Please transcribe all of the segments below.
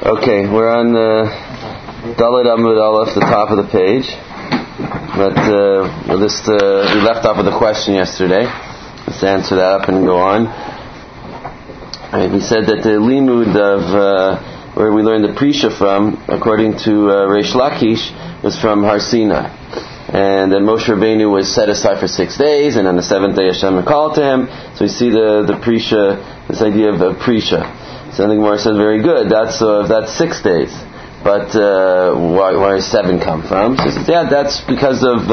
Okay, we're on Dalet Amud Aleph, the top of the page. But we left off with a question yesterday. Let's answer that up and go on. Right, we said that the limud of where we learned the Prisha from, according to Reish Lakish, was from Har Sinai. And that Moshe Rabbeinu was set aside for 6 days, and on the seventh day Hashem called to him. So we see the Prisha, this idea of Prisha. So the Gemara says, very good, that's 6 days. But where does 7 come from? So he says, yeah, that's because of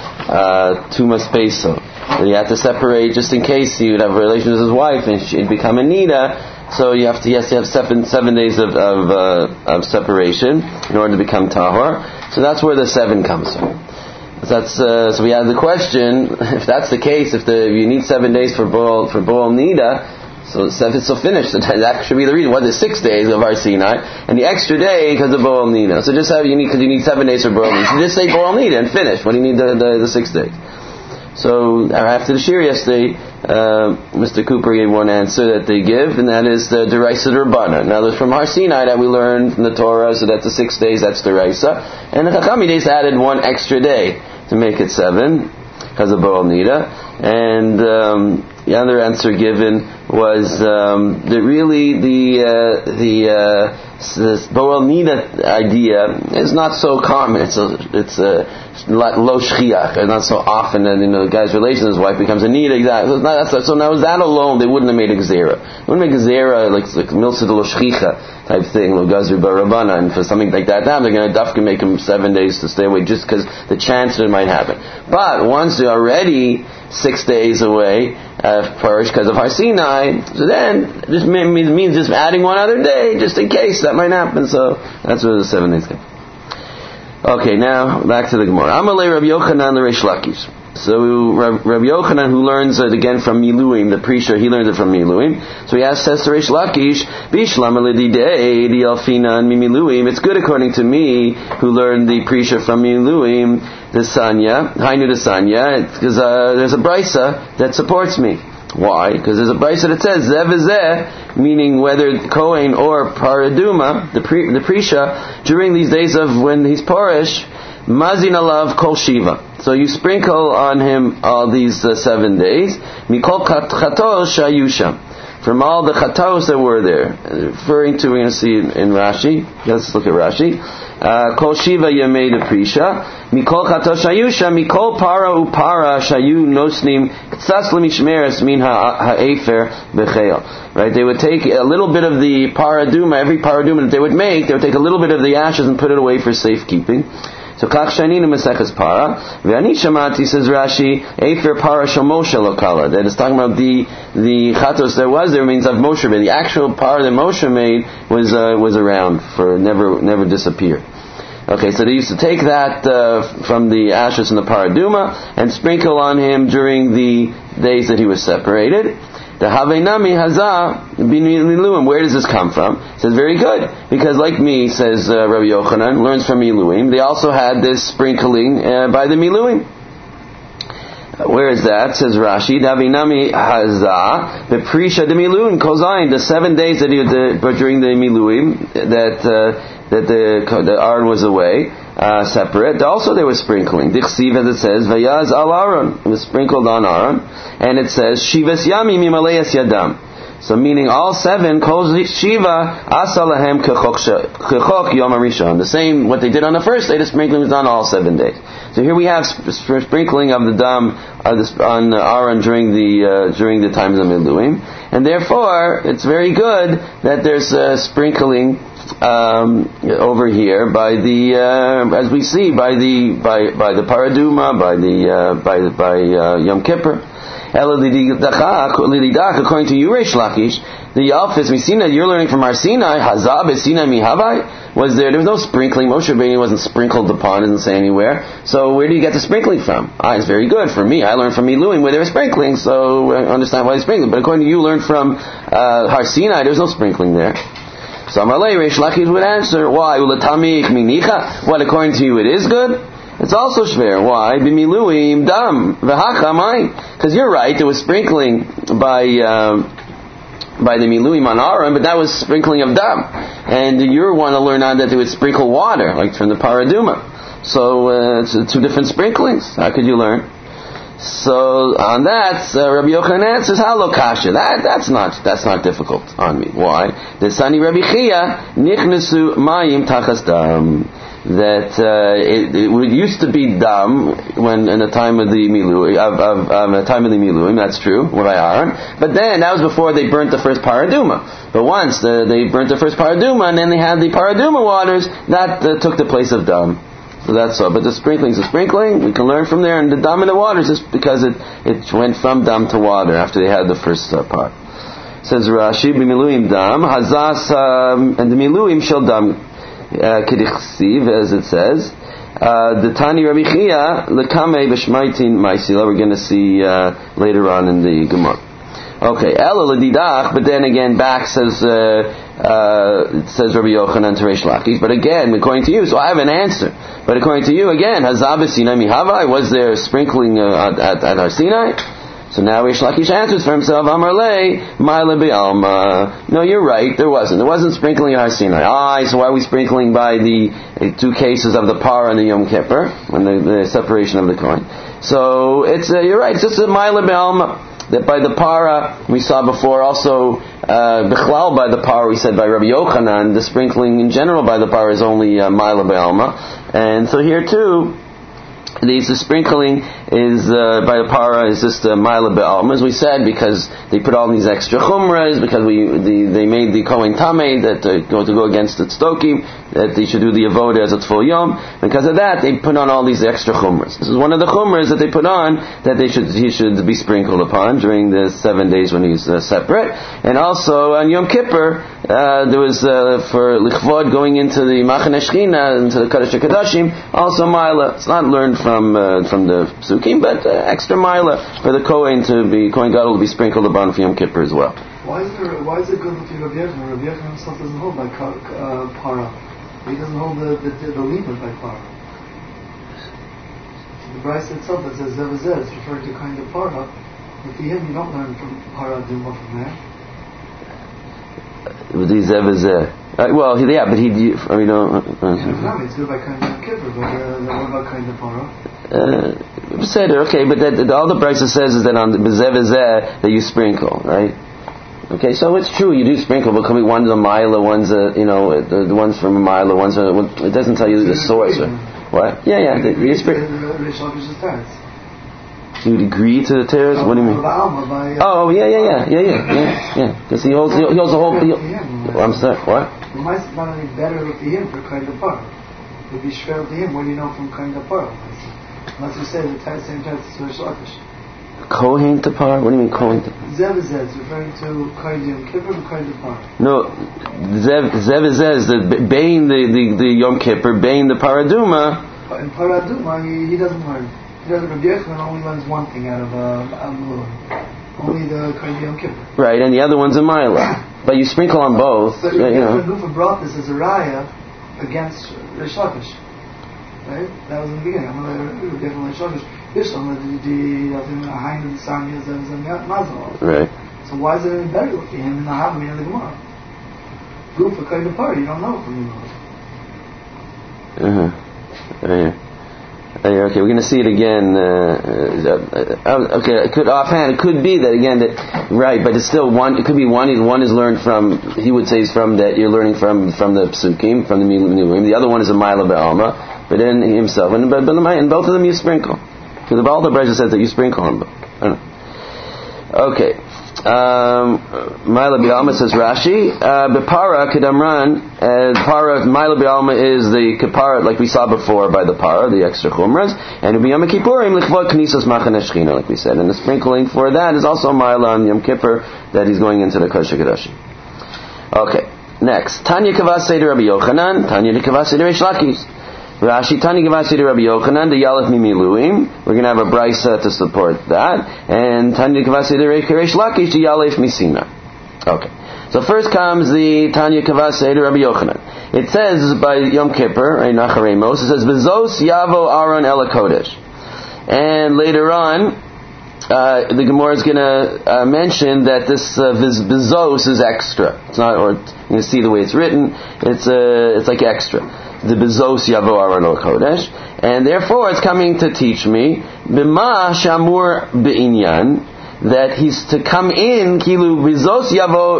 Tumas Peso. You have to separate, just in case he would have relations with his wife and she'd become a Nida. So you have to 7 days of separation in order to become Tahor. So that's where the 7 comes from. So we have the question: if that's the case, if you need 7 days for Bo'ol Nida, so 7 so finished. That should be the reason. What is 6 days of Har Sinai and the extra day because of Bo'ol Nida? So just you need 7 days for Bo'ol Nida. So just say Bo'ol Nida and finish. What do you need the 6 days? So after the shir yesterday, Mr. Cooper gave one answer that they give, and that is the Deraisa D'Rabbanan. Now there's from Har Sinai that we learned from the Torah, so that's the 6 days, that's Deraisa. And the Chacham days added 1 extra day to make it 7 because of Bo'ol Nida. And the other answer given was that really the Bo'ol Nida idea is not so common. It's lo shchiach. It's not so often that the guy's relation with his wife becomes a Nida. Exactly. So now that alone, they wouldn't have made a Gezerah. They wouldn't make a Gezerah like Milsa de lo shchicha type thing, lo gazri barabana, and for something like that, they're going to dafka make him 7 days to stay away just because the chance that it might happen. But once they're already 6 days away, first because of Har Sinai, so then this means just adding 1 other day just in case that might happen. So that's where the 7 days come. Okay, now back to the Gemara. Amalei Rabbi Yochanan the Reish Lakish. So Rabbi Yochanan, who learns it again from Miluim, the Prisha, he learns it from Miluim. So he says to Reish Lakish, Bishlam alididei di alfinan mi Miluim. It's good according to me, who learned the Prisha from Miluim, the Sanya, Hainu the Sanya, because there's a Brisa that supports me. Why? Because there's a Brisa that says Zeh v'zeh, meaning whether Kohen or Paraduma, the Prisha, during these days of when he's Porish, Mazin alav kol shiva. So you sprinkle on him all these 7 days. Mikol chatos shayusha. From all the chatos that were there. Referring to, we're going to see in Rashi. Let's look at Rashi. Kol shiva yamei de prisha. Mikol chatos shayusha. Mikol para upara shayu nosnim ktsas lemishmeres min ha'efer b'cheil. Right? They would take a little bit of the paraduma, every paraduma that they would make, they would take a little bit of the ashes and put it away for safekeeping. So kach shaninu meseches para. Ve'ani shamati, says Rashi, efer para shomoshe lokala. That is talking about the chatos there means of Moshe. The actual para that Moshe made was around for never disappeared. Okay, so they used to take that from the ashes from the paraduma and sprinkle on him during the days that he was separated. The Havenami Hazah B'Miluim. Where does this come from? It says, very good. Because like me, says Rabbi Yochanan, learns from Miluim, they also had this sprinkling by the Miluim. Where is that? Says Rashi, Davinami Hazah, the Prisha de Miluim, Kozayin, the 7 days that during the Miluim, that the Aaron was away, separate. Also there was sprinkling. Dichsiv, as it says, Vayaz al Aaron. It was sprinkled on Aaron. And it says, Shivas Yami Mimalayas Yadam. So meaning all 7, Kol Shiva Asalahem Kechok Yom HaRishon. The same, what they did on the first day, the sprinkling was done all 7 days. So here we have sprinkling of the dam on Aaron during the times of Miluim. And therefore, it's very good that there's sprinkling over here by the as we see by the paraduma, by Yom Kippur. According to you, Reish Lakish, the Alphys, we see that you're learning from Har Sinai, Hazab Sinai Mihavai. There was no sprinkling. Moshe Rabbeinu wasn't sprinkled upon, it doesn't say anywhere. So where do you get the sprinkling from? It's very good for me. I learned from Miluim where they were sprinkling, so I understand why they sprinkling. But according to you, learned from Har Sinai, there's no sprinkling there. So Amalei Reish Lakish would answer, why? Ulatami minicha. What, according to you, it is good? It's also shver. Why? B'miluim dam v'hachamai. Because you're right, there was sprinkling by by the Miluim on Aaron, but that was sprinkling of dam. And you want to learn on that they would sprinkle water, like from the paraduma. So it's two different sprinklings. How could you learn? So on that, Rabbi Yochanan answers, "Halo kasha." That's not difficult on me. Why? The Sani Rabbi Chia nichnesu mayim tachas dam. That it used to be dam when in the time of the Miluim, that's true, by Aaron. But then that was before they burnt the first paraduma. But once they burnt the first paraduma, and then they had the paraduma waters, that took the place of dam. So that's all. But the sprinkling's a sprinkling. We can learn from there. And the dam in the waters is because it went from dam to water after they had the first part. Says Rashi, "B'miluim dam hazas," and the miluim shel dam. Kedichsiv, as it says, the Tani Rabbi Chia lekamei b'shmaitin ma'isila. We're going to see later on in the Gemara. Okay, Ela l'didach, but then again back says Rabbi Yochanan to Reish Lakish. But again, according to you, so I have an answer. But according to you, again, Hazab Sinai Mihavai, was there sprinkling at Har Sinai? So now Reish Lakish answers for himself, Amar Lei, Ma'ila Be'alma. No, you're right, there wasn't sprinkling at Har Sinai. So why are we sprinkling by the two cases of the Parah and the Yom Kippur, and the separation of the coin? So it's you're right, it's just a Ma'ila Be'alma. That by the Parah, we saw before also, Bichlal by the Parah, we said by Rabbi Yochanan, the sprinkling in general by the Parah is only Ma'ila Be'alma. And so here too, the sprinkling is by the Parah is just Ma'ila Be'alma, as we said, because they put all these extra chumras, because they made the Kohen Tameh that to go against the Tzdokim, that they should do the Avodah as a Tful Yom. Because of that, they put on all these extra chumras. This is one of the chumras that they put on that he should be sprinkled upon during the 7 days when he's separate. And also on Yom Kippur, there was for Lichvod going into the Machane Shechina, into the Kodesh HaKodashim, also Ma'ila. It's not learned from the Psukim, but extra Ma'ila for the Kohen Gadol to be sprinkled upon for Yom Kippur as well. Why is it good with Rabbi Yochanan? Rabbi Yochanan himself doesn't hold by Parah. He doesn't hold the limit by Parah. The Brisa itself that says Zevazeh is referring to kind of Parah. But for him, you don't learn from Parah Duma from there. With the Zevazeh. Well, yeah, but it's good by kind of Kippur, but what about kind of Parah? Okay, but all the Brisa says is that on the Zevazeh that you sprinkle, right? Okay, so it's true, you do sprinkle, but coming one's a Ma'ila, one's the one's from a Ma'ila, it doesn't tell you the source. What? Yeah, you sprinkle. You would agree to the teres? What do you mean? Oh, yeah. Because he holds the whole. I'm sorry. What? It might not any better with him for kind of part. It would be shver to him. What do you know from kind of part? Unless you say the same text is Reish Lakish. Kohen to par? What do you mean Kohen to par? Zevazeh is referring to kind of Yom Kippur or kind of par? No, Zevazeh is bein the Yom Kippur, bein the Paraduma. In Paraduma, he doesn't learn. Rabbi Yochanan only learns one thing out of Miluim. Only the kind of Yom Kippur. Right, and the other one's a Ma'ila. But you sprinkle on both. But Rabbi Gufa brought this as a raya against Reish Lakish. Right? That was in the beginning. I'm going to definitely Reish Lakish. Right. So why is it any better looking him in the Havmi and the Gemara? Group for kind of party, you don't know from you. Okay, we're going to see it again. Okay, it could be that again right, but it's still one. It could be one. One is learned from. He would say is from that you're learning from the Psukim, from the Miluim. The other one is a Ma'ila Be'alma, but then himself, and both of them you sprinkle. Because all the Brisa says that you sprinkle on them. Okay. Ma'ila Be'alma says Rashi. Bepara Kedamran. Para Ma'ila Be'alma is the Kapara, like we saw before by the Para, the extra Chumras. And B'Yom Kippurim Lichvod Knisas Machane Shechina, like we said. And the sprinkling for that is also Ma'ila on Yom Kippur, that he's going into the Kodesh HaKodashim. Okay. Next. Tanya Kavas Seder Rabbi Yochanan. Tanya Kavas Seder Reish Lakish. Rashi Tani Gavasi to Rabbi Yochanan, the Yalef Mimiluim. We're going to have a brisa to support that. And Tani Gavasi to Reish Lakish, the Yalef Misina. Okay. So first comes the Tanya Kavasi to Rabbi Yochanan. It says by Yom Kippur, right, Nacharemos, it says, V'zos Yavo Aaron El HaKodesh. And later on, the Gemara is going to mention that this bezos is extra. It's not, or you can see the way it's written. It's like extra. The bezos yavo aron al kodesh, and therefore it's coming to teach me b'ma shamur be'inyan, that he's to come in kilu bezos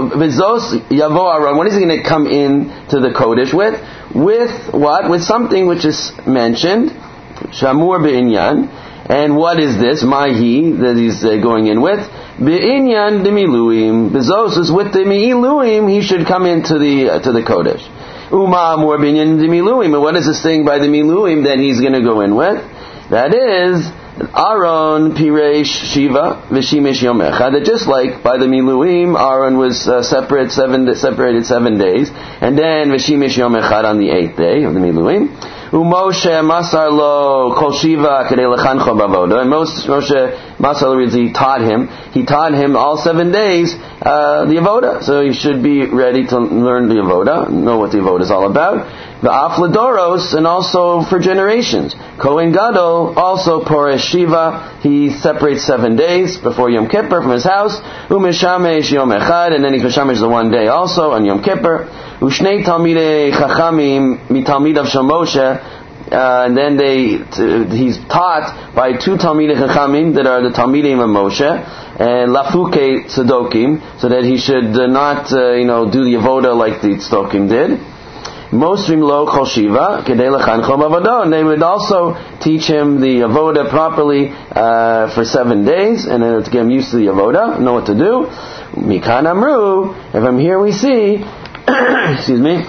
yavo aron. What is he going to come in to the kodesh with? With what? With something which is mentioned, shamur be'inyan. And what is this? Mahi, that he's going in with? Be'inyan demiluim. Bezos is with the mi'iluim, he should come into the kodesh. Uma amur be'inyan demiluim. And what is this thing by the miluim that he's going to go in with? That is Aaron pireish shiva v'shimish yom echad. That just like by the miluim, Aaron was separated 7 days, and then v'shimish yom echad on the 8th day of the miluim. Moshe masar lo kol shiva kadei lechancho bavoda. And Moshe masar lo, he taught him all 7 days the avoda. So you should be ready to learn the avoda, know what the avoda is all about. The afladoros, and also for generations. Kohen Gadol also poresh shiva. He separates 7 days before Yom Kippur from his house. U'mishamesh yom echad, and then he mishamesh the 1 day also on Yom Kippur. Ushnei talmidei chachamim mitalmidav shel Moshe, and then he's taught by 2 talmidei chachamim that are the talmidim of Moshe, and lafuke tzedokim, so that he should not do the avoda like the tzdokim did. Mosrim lo kol shiva kedei lechancho b'avoda, and they would also teach him the avoda properly for 7 days, and to get him used to the avoda, know what to do. Mikan amru, and from here we see excuse me,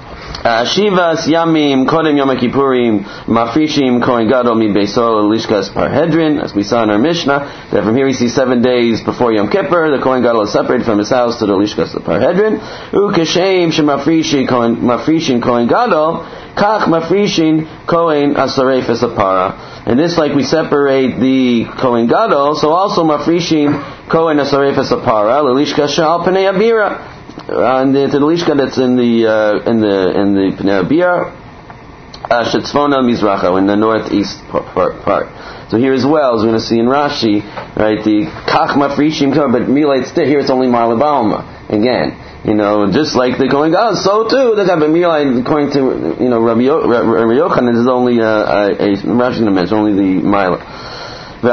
Shivas Yamim Kodem Yom Kippurim Mafrishim Kohen Gadol Mi Beisol Lishkas Parhedrin, as we saw in our Mishnah, that from here we see 7 days before Yom Kippur, the Kohen Gadol is separated from his house to the Lishkas Parhedrin. Ukeshem Shemafrishin Kohen Gadol Kach Mafrishin Kohen Asarefes Apara. And this, like we separate the Kohen Gadol, so also Mafrishin Kohen Asarefes Apara Lishkas Shal Pnei Abira. And to the lishka that's in the Pnei Abira, Shetzvona Mizracha, in the northeast part. So here as well, as we're going to see in Rashi, right, the Kach Mafrishim, but Mila, here it's only Marla Balma. Again, just like the Kohen Gadol, so too, the Mila, according to, Rabbi Yochanan, this is only, Rashi going to mention, only the Mila. And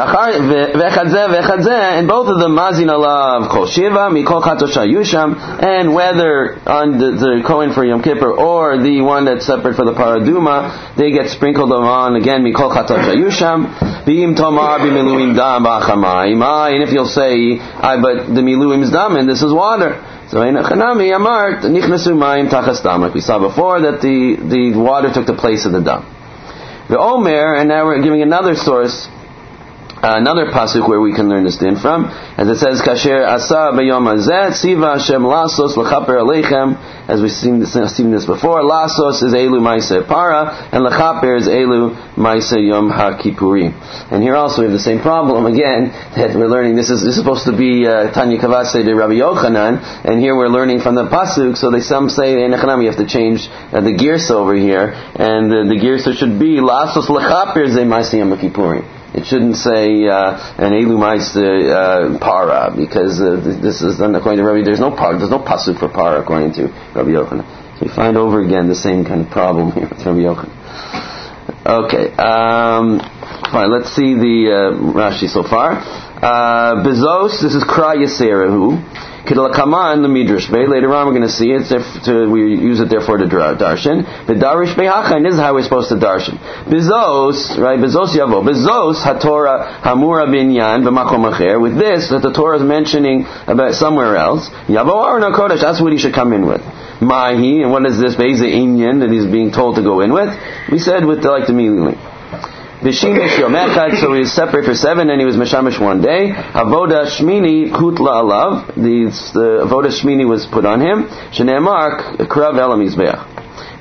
both of them mazin alav kol shiva mikol chatos shayusham, and whether on the Kohen for Yom Kippur or the one that's separate for the paraduma, they get sprinkled on again mikol chatos shayusham. B'im tomar b'miluim dam b'achamayim. And if you'll say, but the miluim is dam and this is water. So chanami amart nichnasu mayim tachas dam, like we saw before, that the water took the place of the dam. The Omer, and now we're giving another source. Another pasuk where we can learn this din from, as it says, "Kasher asa b'yom hazeh tziva Hashem lasos l'chaper aleichem." As we've seen this before, lasos is elu ma'aseh para, and l'chaper is elu ma'aseh yom ha'kippurim. And here also we have the same problem again, that we're learning. This is supposed to be Tanya Kavase de Rabbi Yochanan, and here we're learning from the pasuk. So some say in Echanam you have to change the girsa over here, and the girsa should be lasos l'chaper ze ma'aseh yom ha'kippurim. It shouldn't say an elu ma'aseh para, because this is according to Rabbi. There's no pasuk for para according to Rabbi Yochanan. So we find over again the same kind of problem here with Rabbi Yochanan. Okay, fine. Let's see the Rashi so far. Bezos. This is Kra Yiserahu. Kidlakaman the midrash bay. Later on, we're going to see it. We use it therefore to darshan. But darish behacha, and this is how we're supposed to darshan. Bezos, right? Bezos yavo. Bezos haTorah hamura binyan b'makom acher. With this, that the Torah is mentioning about somewhere else. Yavo Aaron HaKodesh. That's what he should come in with. Mahi, and what is this? Be'ezeh inyan that he's being told to go in with. We said with the miluim. V'shimish yom echad, so he was separate for 7, and he was meshamish 1 day. Avoda shmini kutla alav, the avoda shmini was put on him. Shneimar krav el hamizbeach.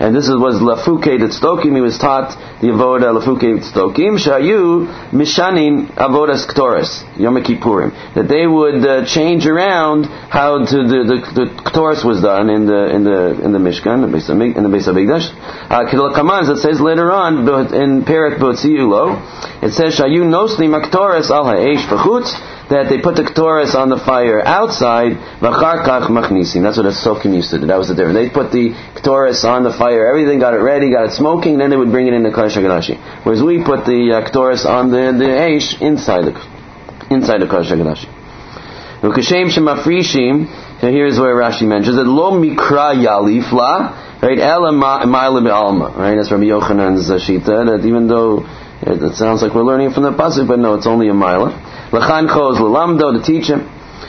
and this was Lafuke Tzdokim. He was taught the avoda Lafuke Tzdokim. Shayu Mishanin Avodas Ktoris Yom Kippurim. That they would change around how the Ktoris was done in the Mishkan, in the Beis Hamikdash. Kedal Kaman, it says later on in Peret Botziulo, it says Shayu Nosli Maktoris Al Ha'esh B'chutz, that they put the Ktoris on the fire outside, V'char Kach Machnisin. That's what the Sokim used to do. That was the difference. They put the Ktoris on the fire, everything, got it ready, got it smoking, then they would bring it in the Kodesh HaKodashim. Whereas we put the Ktoris on the Eish inside the Kodesh HaKodashim. V'kashem Shemafrishim, so here's where Rashi mentions that Lo Mikra Yalifla, right, Ela Ma'ila Be'alma, right, that's Rabbi Yochanan's Shita, that even though it sounds like we're learning from the Pasuk, but no, it's only a Ma'ila. L'chan Choz L'lamdo, to teach him.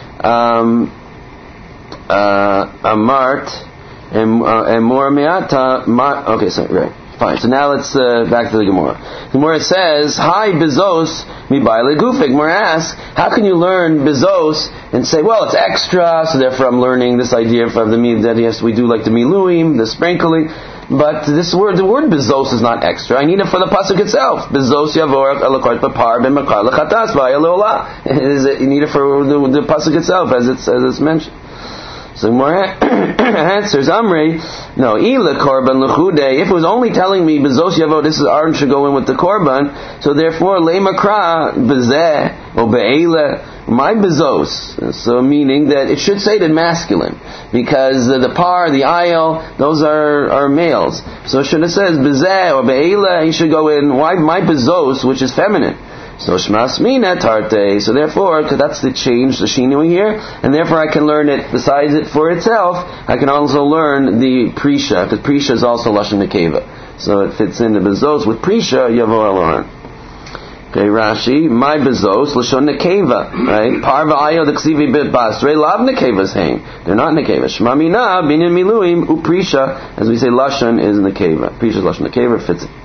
Amart and more me'ata. Okay, sorry, right. Fine. So now let's back to the Gemara. The Gemara says, "Hi bezos mi ba'ile gufik." Gemara asks, how can you learn bezos and say, well, it's extra, so therefore I'm learning this idea of the that yes, we do like the miluim, the sprinkling. But the word bezos is not extra. I need it for the pasuk itself. Bezos yavor alakot b'par b'makar lechatas v'ayalola. You need it for the pasuk itself, as it's mentioned. So more answers, Amri, no, ila korban lechude. If it was only telling me bezos yavo, this is Aaron should go in with the korban, so therefore lemakra bezeh or be'ela my bezos. So meaning that it should say the masculine, because the par, the ayel, those are males. So it should have says bezeh or be'ela. He should go in. Why my bezos, which is feminine? So shmas mina tarte. So therefore, because that's the change, the shinui here, and therefore I can learn it. Besides it for itself, I can also learn the prisha, because prisha is also lashon nekeva. So it fits in the bezos with prisha yavo aloran. Okay, Rashi, my bezos lashon nekeva, right? Parva ayo deksivi bit basre lav nekeva's hain. They're not nekeva. Shma mina binyan miluim u prisha, as we say, lashon is nekeva. Prisha is lashon nekeva, fits it.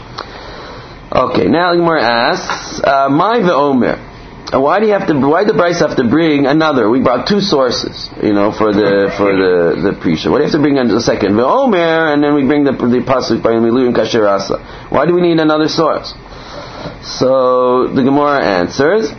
Okay, now the Gemara asks, my ve'omer. Why did the Bryce have to bring another? We brought two sources, for the Prisha. Why do you have to bring a second? Ve'omer, and then we bring the pasuk by Miluim Kasher Asa. Why do we need another source? So the Gemara answers,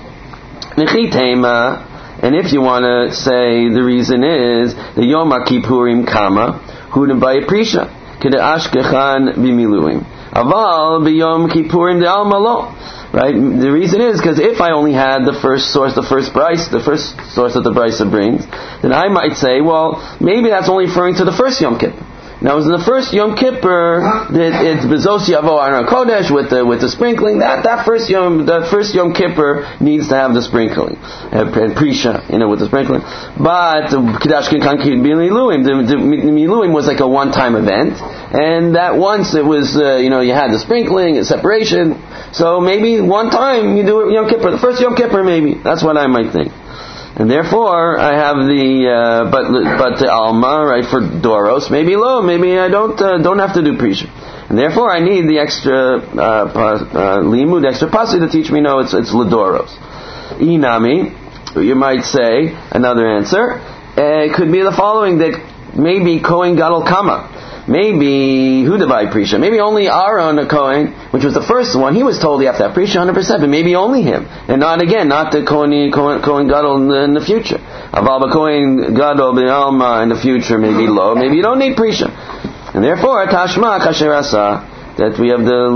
Nechitema, and if you want to say the reason is the Yom Kippurim Kama Hudim by Prisha Kede Ashkechan Bimiluim. Aval b'yom kippurim de'alma lo. Right? The reason is because if I only had the first source, the first source that the Brisa brings, then I might say, well, maybe that's only referring to the first Yom Kippur. Now, in the first Yom Kippur, it's bezos yavo aron kodesh with the sprinkling. That first Yom Kippur needs to have the sprinkling and prisha, with the sprinkling. But Kiddush Kankin Miluim, the Miluim was like a one-time event, and that once it was, you had the sprinkling and separation. So maybe one time you do it Yom Kippur, the first Yom Kippur maybe. That's what I might think. And therefore, I have but the alma, right, for doros, maybe low, maybe I don't have to do prisha. And therefore, I need the extra limud, the extra pasuk to teach me, no, it's ledoros. Inami, you might say, another answer, it could be the following, that maybe Kohen Gadol Kama. Maybe Hudavai Prisha. Maybe only Aaron, a Kohen, which was the first one, he was told you have to have Prisha 100%, but maybe only him. And not the Kohen Gadol in the future. Aval Kohen Gadol B'Alma in the future, maybe low, maybe you don't need Prisha. And therefore, Tashma Kasher Asa, that we have the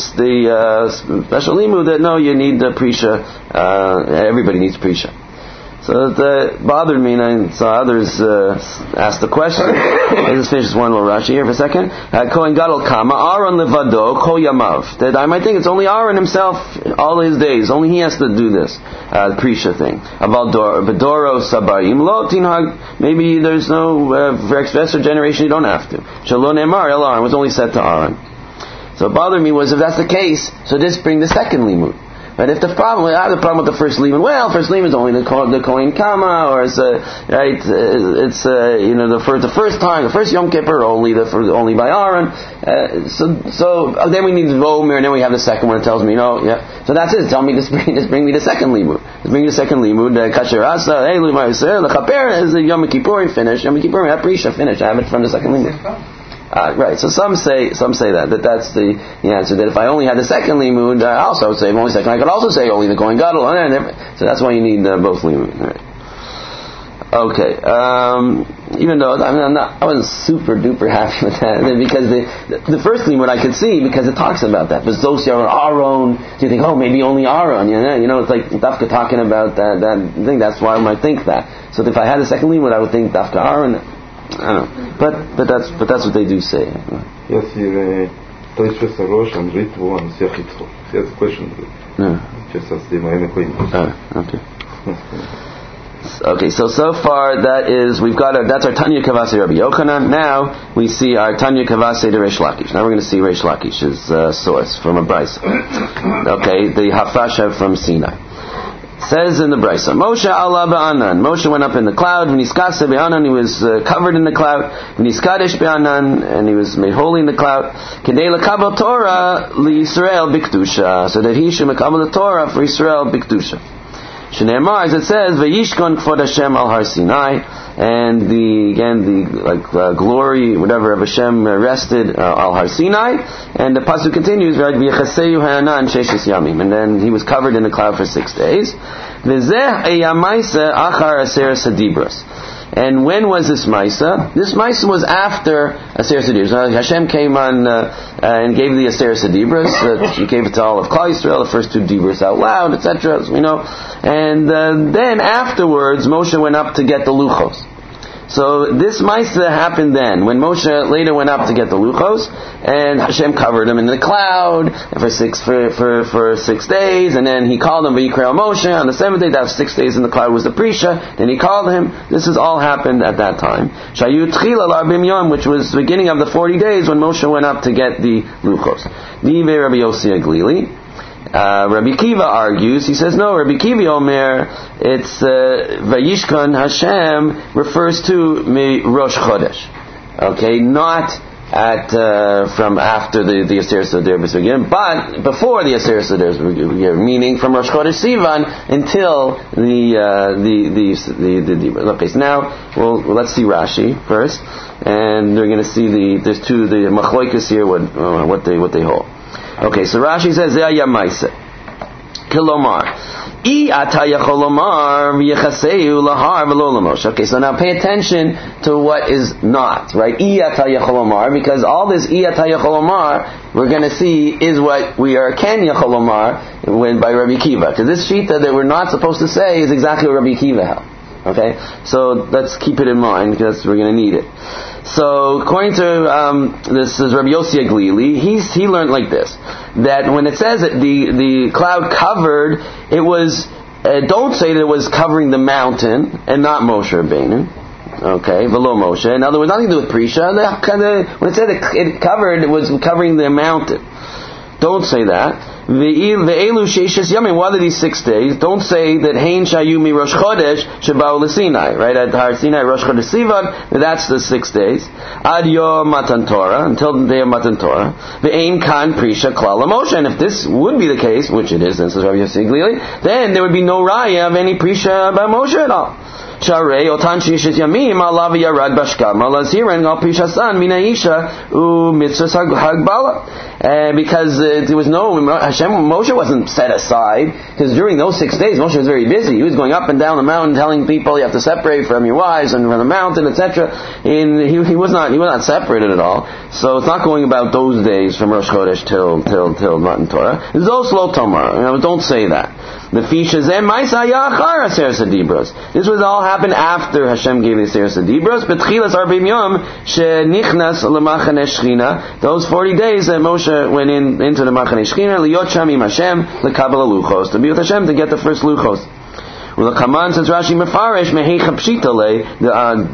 special limud that no, you need the Prisha, everybody needs Prisha. So that bothered me, and I saw others ask the question. Let's finish this one little Rashi here for a second. Kohen Gadol Kama, Aaron Levado, Kol Yamav. That I might think it's only Aaron himself, all his days. Only he has to do this, Prisha thing. Aval Bedoro Sabayim Lo Tinhag. Maybe there's no, for extra generation you don't have to. Shalom Emar El Aaron was only said to Aaron. So it bothered me was, if that's the case, so just bring the second limud. But if I have the problem with the first limud, well, first limud is only the Kohen Kama, or it's the first time, the first Yom Kippur, only by Aaron. So then we need the Vomer, and then we have the second one that tells me, no, yeah. So that's it. Tell me, just bring me the second limud. Just bring me the second limud. Kasher Asa, hey, Lumar Yisrael, the Chaper is the Yom Kippurim finish. Yom Kippurim, have Prisha finish. I have it from the second limud. Right. So some say that's the answer. That if I only had the second limud, also I would say only second. I could also say only the Kohen Gadol. So that's why you need both limud. Right. Okay. Even though I wasn't super duper happy with that because the first limud I could see because it talks about that. But Zosya or Aaron, so you think, maybe only Aaron. It's like Dafka talking about that thing. That's why I might think that. So if I had the second limud, I would think Dafka Aaron. I don't know, but that's what they do say. Yes, here Toshves Rosh and Ritvu and Siachitcho. He has a question. Just as the Ma'ayin HaKoyin. Okay. Okay, so far we've got that's our Tanya Kavase Rabbi Yochanan. Now we see our Tanya Kavase de Reish Lakish. Now we're going to see Reish Lakish's source from a Brisa. Okay, the Hafasha from Sinai. Says in the Brisa, Moshe Allah ba'anan. Moshe went up in the cloud. V'niskase ba'anan. He was covered in the cloud. V'niskadesh ba'anan, and he was made holy in the cloud. Kedei lekabel Torah li Yisrael b'kedusha, so that he should makabel the Torah for Yisrael b'kedusha. Shneimar, as it says, V'yishkon k'vod Hashem al Har Sinai, and the glory, whatever, of Hashem rested al Har Sinai, and the pasuk continues, V'yachaseyu ha'anan sheshes yamim, and then he was covered in the cloud for 6 days. V'zeh eyamaisa achar aseres hadibros. And when was this Maisa? This Maisa was after Aseres Hadibros. Hashem came on and gave the Aseres Hadibros. He gave it to all of Klal Yisrael, the first 2 Dibros out loud, etc. As we know. And then afterwards, Moshe went up to get the Luchos. So this Maisa happened then, when Moshe later went up to get the Luchos, and Hashem covered him in the cloud for 6 days, and then he called him Vayikra Moshe on the 7th day. That was 6 days in the cloud was the Prisha. Then he called him. This has all happened at that time. Shayu Tchila L'Arbim Yom, which was the beginning of the 40 days when Moshe went up to get the Luchos. Divrei Rabbi Yossi Aglili. Rabbi Kiva argues, he says, no, Rabbi Kiva Omer, it's Vayishkan Hashem refers to Rosh Chodesh. Okay, not from after the Aseres Hadibros begin, but before the Aseres Hadibros begin, meaning from Rosh Chodesh Sivan until the Okay, so now let's see Rashi first, and we're going to see there's the Machloikas here, what they hold. Okay, so Rashi says, Zeh Yamaisa. Kilomar. I atayacholomar v'yechaseu lahar v'lo lamosh. Okay, so now pay attention to what is not, right? I atayacholomar, because all this I atayacholomar, we're going to see, is what we are ken yacholomar when by Rabbi Kiva. Because this shita that we're not supposed to say is exactly what Rabbi Kiva held. Okay, so let's keep it in mind because we're going to need it. So according to this is Rabbi Yossi Aglili, he learned like this, that when it says that the cloud covered, it was don't say that it was covering the mountain and not Moshe Rabbeinu. Okay, below Moshe. In other words, nothing to do with Prisha. When it said it covered, it was covering the mountain. Don't say that. Ve'elu sheishes yamim. What are these 6 days? Don't say that hein shayumi Rosh Chodesh sheba'u l'Sinai. Right at Har Sinai, Rosh Chodesh Sivan. That's the 6 days. Ad yom Matan Torah, until the day of Matan Torah. Ve'ein kan prisha klal Moshe. And if this would be the case, which it is, this is Rabbi Yossi Aglili, then there would be no raya of any prisha by Moshe at all. Sharei otan sheishes yamim alav yarad bashkama laziren al prishasan minaisha u mitzvahs hagbala. Because there was no Moshe wasn't set aside, because during those 6 days Moshe was very busy. He was going up and down the mountain telling people you have to separate from your wives and from the mountain, etc. And he was not separated at all. So it's not going about those days from Rosh Chodesh till Matan Torah. Zoslo Tomar. Don't say that. The Fishazem Maisa Yachar Aseres Hadibros. This was all happened after Hashem gave the Aseres Hadibros. But Tchilas Arbim Yom Shenichnas Lemachane Shechina. Those 40 days that Moshe went into the Machane Shechina, Liyot Sham Im Hashem, Lekabel Luchos, to be with Hashem, to get the first Luchos. Well, the Kaman says Rashi Mefarish Meheicha Pshitale, the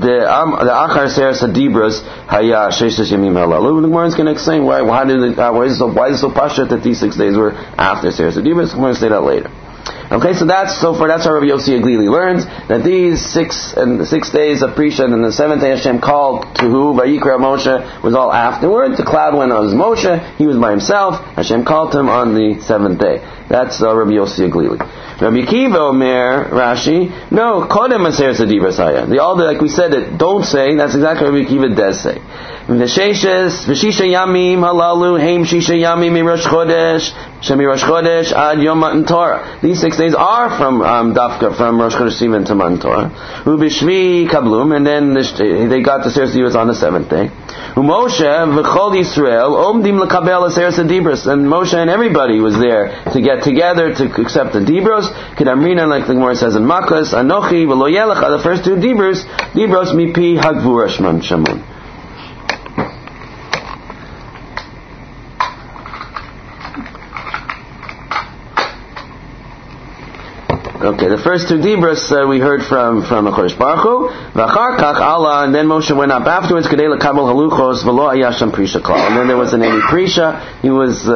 Achar Aseres Hadibros Haya Sheishes Yamim Halalu. The Gemara is going to explain why is it so pasha that these 6 days were after Aseres Hadibros. I'm going to say that later. Okay, so that's how Rabbi Yossi Aglili learns that these 6 days of Prisha and the 7th day Hashem called to who Vayikra Moshe was all afterward. The cloud went on Moshe; he was by himself. Hashem called him on the 7th day. That's Rabbi Yossi Aglili. Rabbi Kiva Omer Rashi, no, Kodem Aseres Hadibros Haya. Like we said, that don't say. That's exactly what Rabbi Kiva does say. V'shisha yamim halalu heim shisha yamim mirosh chodesh shemirosh chodesh ad yom matan Torah. These 6 days are from Dafka, from Rosh Chodesh Sivan to Matan Torah. Ubishvi kablum, and then they got the Seres Dibros on the 7th day. Moshe v'chol Yisrael omdim lekabel Seres Dibros, and Moshe and everybody was there to get together to accept the Dibros. Kedamrina, like the Gemara says in Makkos, Anochi v'lo yelecha, the first 2 Dibros mipi hagvura shman shamun. Okay, the first 2 Dibros we heard from HaKadosh Baruch Hu. V'achar kach Allah, and then Moshe went up afterwards. Kedei lekabel haluchos v'lo haya sham prisha klal. And then there wasn't any prisha. He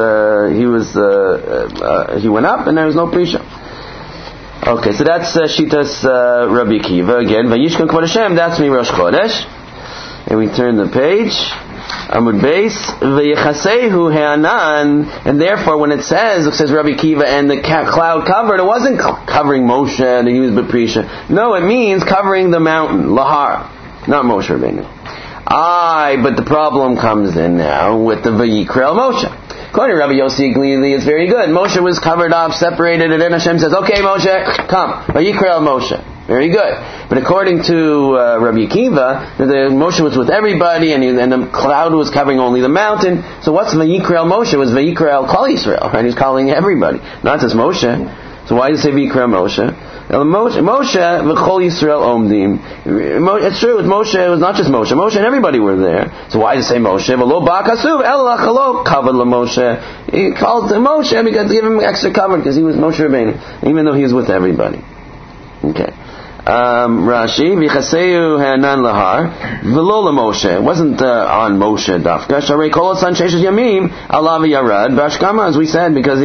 went up, and there was no prisha. Okay, so that's Shitas Rabbi Akiva again. Vayishkan Kvod Hashem. That's me Rosh Chodesh. And we turn the page. Amud Beis v'yechasehu he'anan, and therefore when it says Rabbi Akiva and the cloud covered, it wasn't covering Moshe and he was b'prisha. No, it means covering the mountain, lahar, not Moshe Rabbeinu. But the problem comes in now with the Vayikra Moshe. According to Rabbi Yossi Glili, it's very good. Moshe was covered up, separated, and then Hashem says, "Okay, Moshe, come, Vayikra Moshe." Very good. But according to Rabbi Akiva, the Moshe was with everybody, and the cloud was covering only the mountain. So what's Vayikra Moshe? It was Vayikra Kol Yisrael, right? He's calling everybody, not just Moshe. So why does it say Vayikra Moshe? Moshe v'chol Yisrael omdim. It's true. Moshe. It was not just Moshe. Moshe and everybody were there. So why does it say Moshe? V'lo ba'kasuv ela chalo kavod LaMoshe. He called Moshe because give him extra cover because he was Moshe Rabbeinu, even though he was with everybody. Okay. Rashi v'chaseu ha'anan lahar v'lo LaMoshe. It wasn't on Moshe dafka. Sharei kol asan sheshes yamim alav yarad b'ashkama, as we said, because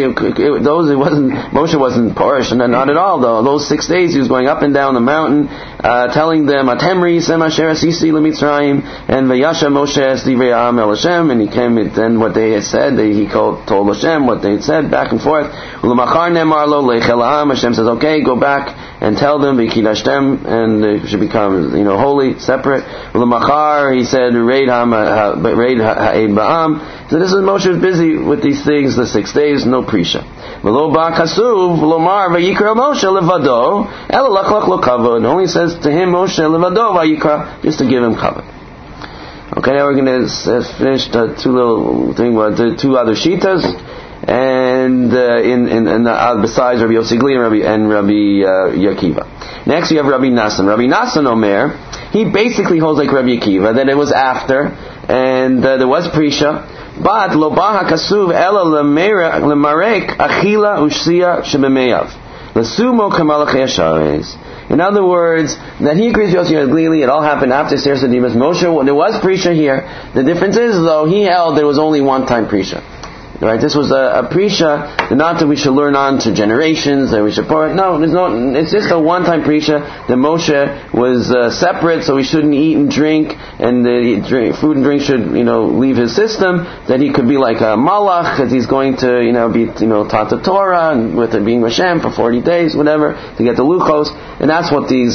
Moshe wasn't Porish, and not at all. Though those 6 days he was going up and down the mountain, telling them Atemri sem asher asisi lemitzrayim, and v'yasha Moshe es divrei ha'am el Hashem, and he came. Then what they had said, he told Hashem what they had said back and forth. U'lemachar nemar lo leichel ha'am. Hashem says, okay, go back and tell them v'kidashtem, and they should become holy, separate. U'lemachar, he said reid ha'ed ba'am. So this is Moshe was busy with these things the 6 days, no prisha. V'lo ba'kasuv v'lomar v'yikra Moshe levado ela lachlach lo kavod. Only says to him Moshe levado v'yikra, just to give him kavod. Okay, now we're going to finish the 2 other shitas, and besides Rabbi Yossi Glili and Rabbi Akiva. Next we have Rabbi Nassan. Rabbi Nassan Omer, he basically holds like Rabbi Akiva, that it was after, and there was prisha, but lo baha kasuv ela lemarek achila ushsia shebemeyav lesumo kamalach yashares. In other words, that he agrees with Yossi Glili, it all happened after Seres Dibros. Moshe, there was prisha here. The difference is, though, he held there was only one time prisha. Right? This was a prisha, not that we should learn on to generations, that we should pour it. No, it's just a one-time prisha, that Moshe was separate, so he shouldn't eat and drink, and food and drink should, leave his system, that he could be like a malach, because he's going to, be, taught the Torah, and with it being Hashem for 40 days, whatever, to get the luchos, and that's what this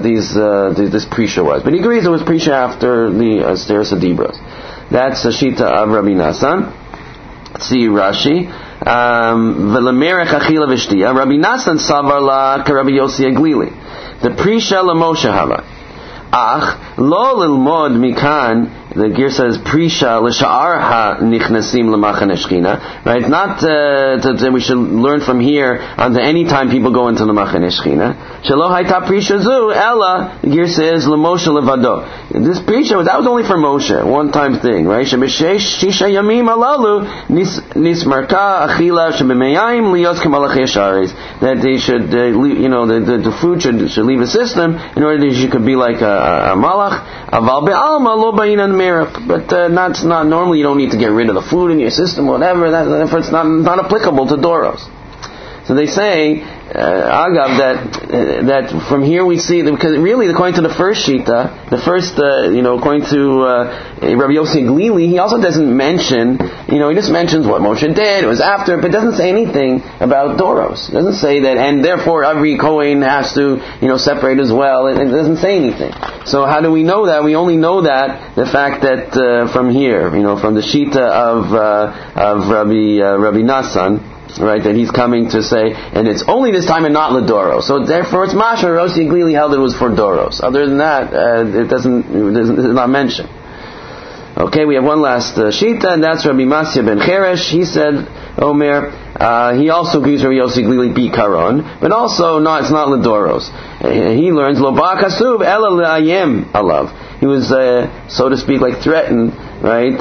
prisha was. But he agrees it was prisha after the Seres Dibros. That's the shita of Rabbi Nassan. See Rashi. V'lemerech achila v'shtiya. Rabbi Nassan savar la k'Rabbi Yossi Glili. The prisha l'Moshe hava. Ach lo lilmod mikan. The gear says prisha l'sha'ar ha-nichnasim l'machane shechina. Right? Not that we should learn from here on to any time people go into l'machane shechina. Shelo hayta prisha zu ella. The gear says l'Moshe levado. This prisha that was only for Moshe, one time thing, right? Shebeshesh shisha yamim alalu nismarka achila shebemeyayim liyos kamalach yashares. That they should, the food should leave a system in order that you could be like a malach. Aval be'alma lo ba'inan. But not normally. You don't need to get rid of the food in your system, whatever. Therefore, it's not applicable to Doros. So So they say, Agav, that from here we see that, because really, according to the first shita, according to Rabbi Yossi Glili, he also doesn't mention, he just mentions what Moshe did, it was after, but doesn't say anything about Doros. It doesn't say that, and therefore every Kohen has to, separate as well. It doesn't say anything. So how do we know that? We only know that the fact that from here, from the shita of Rabbi Nassan, right, that he's coming to say, and it's only this time and not L'Doros. So therefore it's Masha. Yossi Glili held it was for Doros. Other than that, it is not mentioned. Okay, we have one last shita, and that's Rabbi Masya ben Cheresh. He said, Omer, he also agrees Rabbi Yossi Glili bikaron, but also it's not L'Doros. He learns Lo ba kasuv ela le'ayem alav. He was, so to speak, like threatened, right?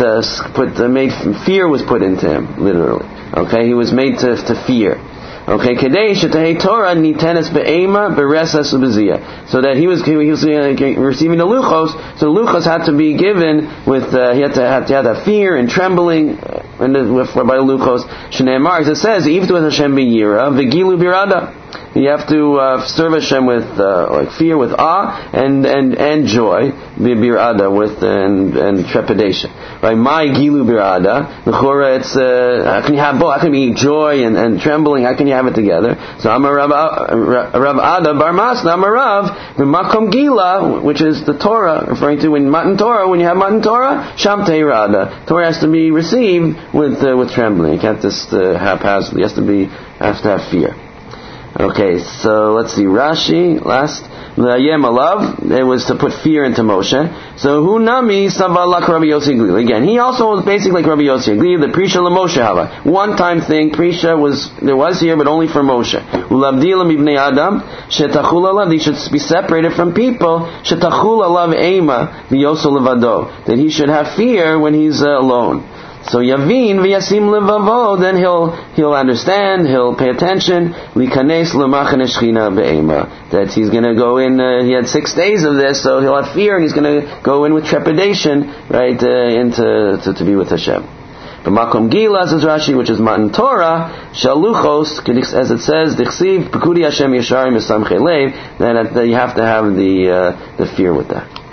Fear was put into him, literally. Okay, he was made to fear. Okay, Kadei Shetahei Torah Nitenes Be'ema Beresas Ubeziyah. So that he was receiving the luchos. So the luchos had to be given with he had to have fear and trembling by the luchos. Shneimar, as it says, Ivtu with Hashem B'yira V'gilu Birada. You have to serve Hashem with fear, with awe, and joy, birada, with and trepidation. Right? My gilu birada, l'chora, it's how can you have both? How can you be joy and trembling? How can you have it together? So I'm a Rav Ada Bar Masna, I'm a Rav Makom Gila, which is the Torah, referring to when you have Matan Torah, Sham Teirada. Torah has to be received with trembling. You can't just haphazardly. It has to have fear. Okay, so let's see. Rashi, last. L'ayem alav, it was to put fear into Moshe. So hu nami savalak Rabbi Yossi Glili. Again, he also was basically like Rabbi Yossi Glili, the Prisha LaMoshe Hava. One-time thing, Prisha was here, but only for Moshe. Ulavdila mibnei Adam, shetachul alav, he should be separated from people, shetachul alav ema, v'yoso levado, that he should have fear when he's alone. So Yavin v'yasim levavo, then he'll understand, he'll pay attention. Likanes lemachane shchina be'ema, that he's going to go in. He had 6 days of this, so he'll have fear, and he's going to go in with trepidation, right, to be with Hashem. But Makom Gila, says Rashi, which is Matan Torah, Shaluchos, as it says, Dichsiv Pekudi Hashem Yesharim Esamche Lev, that you have to have the fear with that.